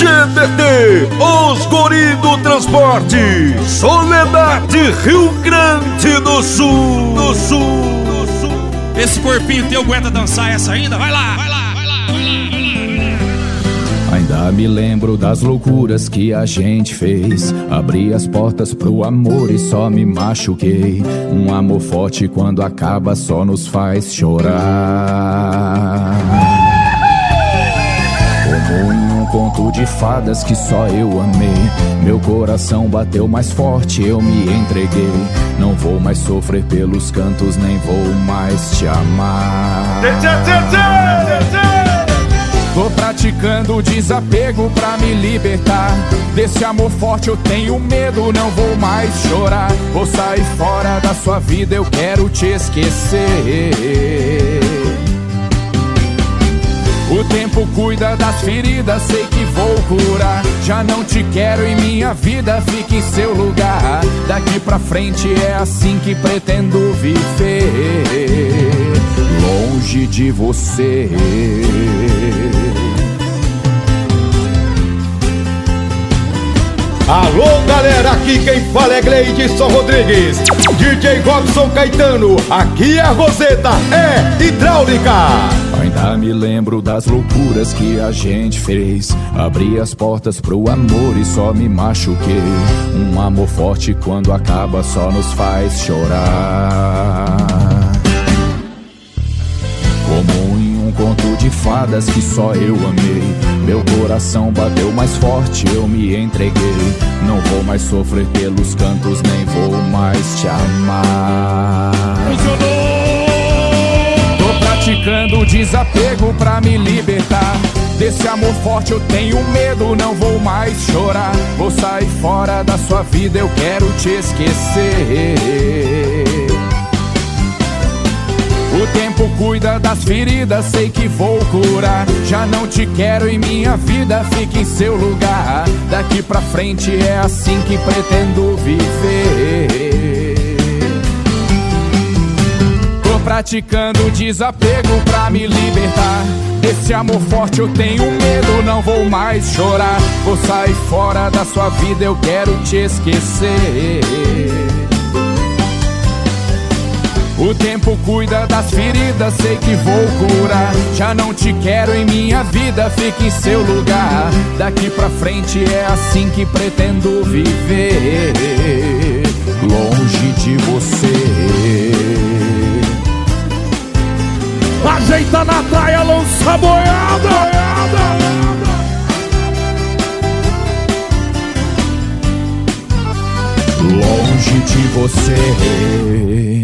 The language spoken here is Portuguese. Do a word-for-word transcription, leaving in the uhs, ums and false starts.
G D T, os guri do transporte, Soledade, Rio Grande do Sul, do Sul, do Sul. Esse corpinho teu aguenta dançar essa ainda? Vai lá, vai lá, vai lá, vai lá, vai lá. Ainda me lembro das loucuras que a gente fez. Abri as portas pro amor e só me machuquei. Um amor forte quando acaba só nos faz chorar. Como em um conto de fadas que só eu amei. Meu coração bateu mais forte, eu me entreguei. Não vou mais sofrer pelos cantos, nem vou mais te amar. Tô praticando o desapego pra me libertar. Desse amor forte eu tenho medo, não vou mais chorar. Vou sair fora da sua vida, eu quero te esquecer. O tempo cuida das feridas, sei que vou curar. Já não te quero em minha vida, fique em seu lugar. Daqui pra frente é assim que pretendo viver, longe de você. Alô galera, aqui quem fala é Gleidson Rodrigues, D J Robson Caetano, aqui é a Roseta, é hidráulica. Ainda me lembro das loucuras que a gente fez. Abri as portas pro amor e só me machuquei. Um amor forte quando acaba só nos faz chorar. Como em um conto de fadas que só eu amei. Meu coração bateu mais forte, eu me entreguei. Não vou mais sofrer pelos cantos, nem vou mais te amar. Tô praticando o desapego pra me libertar. Desse amor forte eu tenho medo, não vou mais chorar. Vou sair fora da sua vida, eu quero te esquecer. O tempo cuida das feridas, sei que vou curar. Já não te quero em minha vida, fique em seu lugar. Daqui pra frente é assim que pretendo viver. Tô praticando desapego pra me libertar. Desse amor forte eu tenho medo, não vou mais chorar. Vou sair fora da sua vida, eu quero te esquecer. O tempo cuida das feridas, sei que vou curar. Já não te quero em minha vida, fique em seu lugar. Daqui pra frente é assim que pretendo viver, longe de você. Ajeita na praia, lança a boiada. Longe de você.